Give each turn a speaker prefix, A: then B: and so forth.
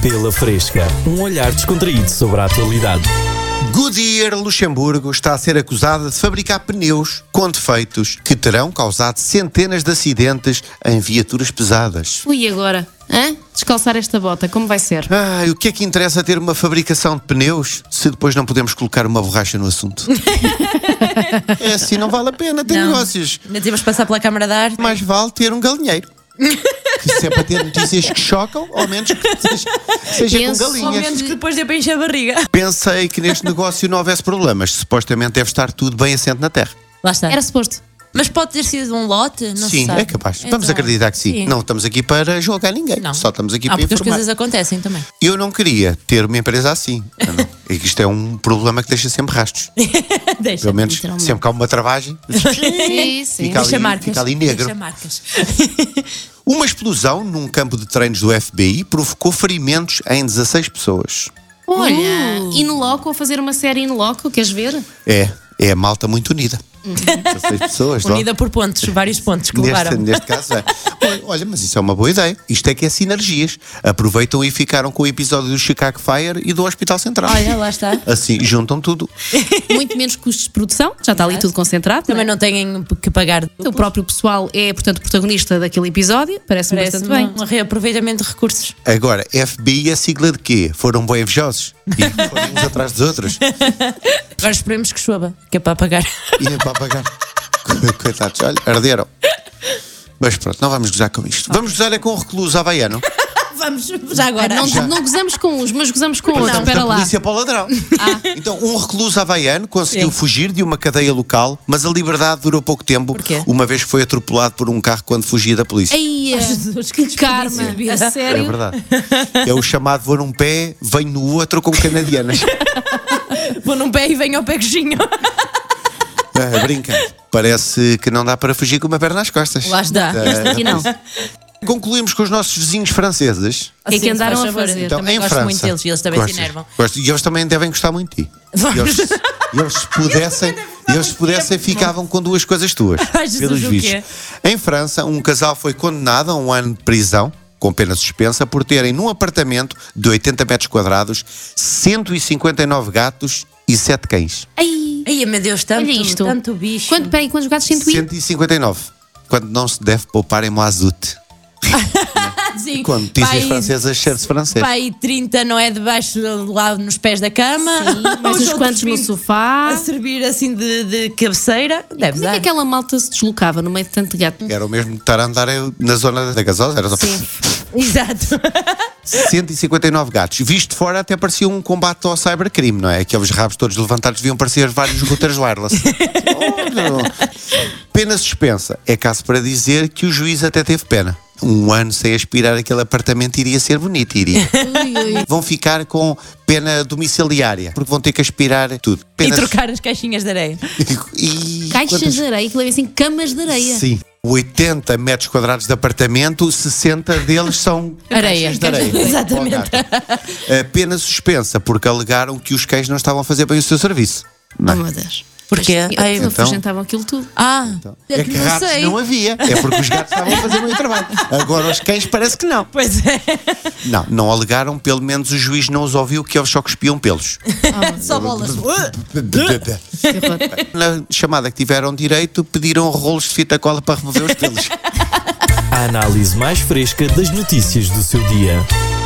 A: Pela Fresca, um olhar descontraído sobre a atualidade.
B: Goodyear Luxemburgo está a ser acusada de fabricar pneus com defeitos que terão causado centenas de acidentes em viaturas pesadas.
C: E agora? Hã? Descalçar esta bota, como vai ser?
B: O que é que interessa ter uma fabricação de pneus se depois não podemos colocar uma borracha no assunto? É assim, não vale a pena ter negócios.
D: Ainda temos de passar pela Câmara de Arte.
B: Mais vale ter um galinheiro. Que se é para ter notícias que chocam, ao menos que seja com
D: Ao
B: galinhas.
D: menos que depois dê para encher a barriga.
B: Pensei que neste negócio não houvesse problemas. Supostamente deve estar tudo bem assente na terra.
D: Lá está.
C: Era suposto.
D: Mas pode ter sido um lote? Não se
B: Sim,
D: sabe.
B: é capaz. Vamos
D: Então,
B: acreditar que sim. Não estamos aqui para julgar ninguém.
D: Não.
B: Só estamos aqui para
D: porque as
B: informar.
D: coisas acontecem também.
B: Eu não queria ter uma empresa assim. É que isto é um problema que deixa sempre rastros.
D: Deixa.
B: Pelo menos
C: literalmente.
B: sempre que há uma travagem,
C: Sim, sim.
B: Fica ali-
D: Deixa marcas.
B: fica ali negro.
D: Deixa marcas.
B: Uma explosão num campo de treinos do FBI provocou ferimentos em 16 pessoas.
C: Olha, in loco, a fazer uma série in loco, queres ver?
B: É a malta muito unida. 16 pessoas. ó.
D: Unida por pontos, vários pontos que levaram.
B: Neste caso é. Olha, mas isso é uma boa ideia. Isto é que é sinergias. Aproveitam e ficaram com o episódio do Chicago Fire e do Hospital Central.
D: Olha, lá está.
B: Assim, juntam tudo.
C: Muito menos custos de produção, já está ali tudo concentrado.
D: Também
C: não é?
D: não têm que pagar.
C: O próprio pessoal é, portanto, protagonista daquele episódio. Parece-me
D: Parece
C: bastante bem.
D: um reaproveitamento de recursos.
B: Agora, FBI é sigla de quê? Foram bem invejosos? E foram uns atrás dos outros?
D: Agora esperemos que chova, que é para apagar.
B: E nem para pagar. Coitados, olha, arderam. Mas pronto, não vamos gozar com isto. Vamos gozar é com o recluso havaiano.
D: Vamos, já agora.
C: Não gozamos com uns, mas gozamos com outros.
B: Passamos
C: Espera
B: da
C: lá.
B: polícia para o ladrão. Então, um recluso havaiano conseguiu fugir de uma cadeia local, mas a liberdade durou pouco tempo,
D: Porquê?
B: uma vez que foi atropelado por um carro quando fugia da polícia.
C: Ai,
D: Jesus,
C: que
D: que
C: karma.
D: desperdício de vida.
C: A
B: É
C: sério?
B: verdade. É o chamado vou num pé, venho no outro com canadianas.
D: Vou num pé e venho ao pé coxinho.
B: Brinca. Parece que não dá para fugir com uma perna às costas.
D: Lá está.
C: Este aqui não.
B: Concluímos com os nossos vizinhos franceses.
C: O que é que
D: Assim,
C: andaram
D: faz
C: a
D: favor.
C: fazer?
B: Então,
D: Também
B: em
D: gosto
B: França,
D: muito deles e eles também
B: Gostas?
D: se enervam.
B: Gosto. E eles também devem gostar muito de ti.
D: Vamos.
B: Eles se pudessem, ficavam com duas coisas tuas.
D: Ai, Jesus,
B: pelos
D: o
B: vistos.
D: quê?
B: Em França, um casal foi condenado a 1 ano de prisão, com pena suspensa, por terem num apartamento de 80 metros quadrados 159 gatos e 7 cães.
D: Ai, meu Deus, tanto,
C: Olha isto.
D: tanto bicho.
C: Peraí, quantos gatos 101?
B: 159. Quando não se deve poupar em moazute.
D: Sim,
B: Com notícias
D: pai-
B: francesas, cheiro-se francês.
D: Pai 30 não é debaixo, lá nos pés da cama.
C: Mais
D: Os
C: uns
D: outros
C: quantos no
D: 20
C: sofá.
D: a servir assim de cabeceira. Deve
C: Como é
D: dar.
C: que aquela malta se deslocava no meio de tanto gato?
B: Era o mesmo que estar a andar na zona da gasosa. Era só...
D: Exato.
B: 159 gatos. Visto de fora até parecia um combate ao cybercrime, não é? Aqueles rabos todos levantados deviam parecer vários routers wireless. Pena suspensa. É caso para dizer que o juiz até teve pena. 1 ano sem aspirar aquele apartamento iria ser bonito, iria. Vão ficar com pena domiciliária, porque vão ter que aspirar tudo.
D: E
B: Pena
D: trocar as caixinhas de areia.
B: E
C: Caixas
B: quantas-
C: de areia, que levem assim camas de areia.
B: Sim. 80 metros quadrados de apartamento, 60 deles são
D: Areia.
B: caixas de areia.
D: Exatamente.
B: A pena suspensa, porque alegaram que os cães não estavam a fazer bem o seu serviço. Não
C: Oh,
B: é?
C: meu Deus.
D: Porquê? Ai,
C: Eles afugentavam aquilo tudo.
B: É que
D: não
B: ratos
D: sei.
B: não havia. É porque os gatos estavam a fazer bem o trabalho. Agora os cães parece que não.
D: Pois é.
B: Não alegaram, pelo menos o juiz não os ouviu, que eles só cuspiam pelos.
D: Só bolas.
C: Que horror.
B: Na chamada que tiveram direito, pediram rolos de fita cola para remover os pelos.
A: A análise mais fresca das notícias do seu dia.